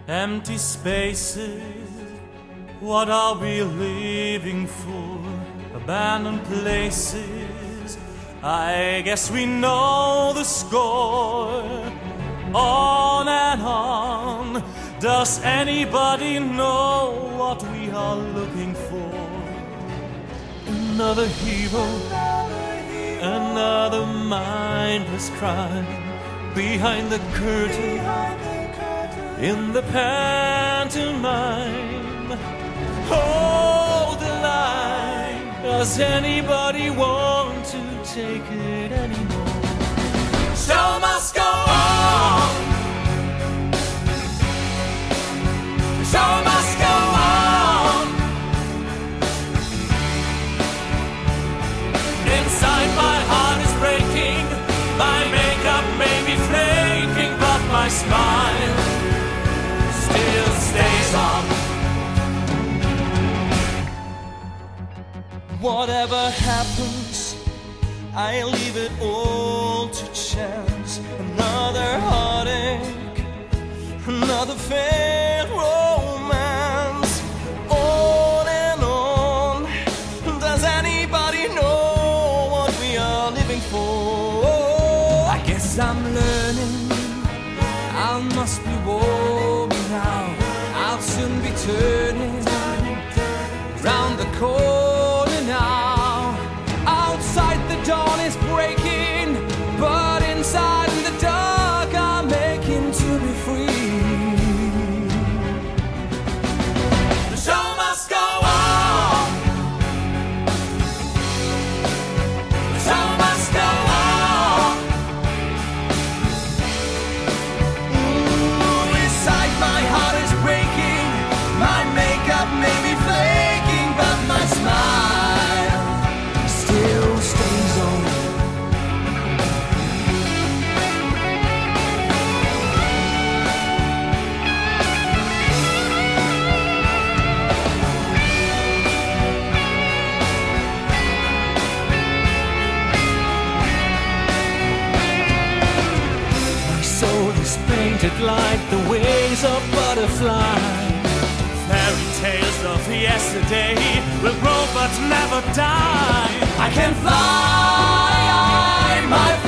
Empty spaces, what are we living for? Abandoned places, I guess we know the score. On and on, does anybody know what we are looking for? Another hero, another mindless crime. Behind the curtain, in the pantomime. Hold the line, does anybody want to take it anymore? Show must go on. Show must go on. Inside my heart is breaking, my makeup may be flaking, but my smile still stays on. Whatever happens, I leave it all to chance. Another heartache, another failed romance. On and on, does anybody know what we are living for? I guess I'm learning, I must be warming now. I'll soon be turning round the corner now. Outside the dawn is breaking, but inside in the dark I'm making to be free. The show must go on. The show must go on. Ooh, inside my heart is breaking, my makeup may be flaking, but my smile still stays on. My soul is painted like the wings of butterflies. Fairy tales of yesterday will grow but never die. I can fly, my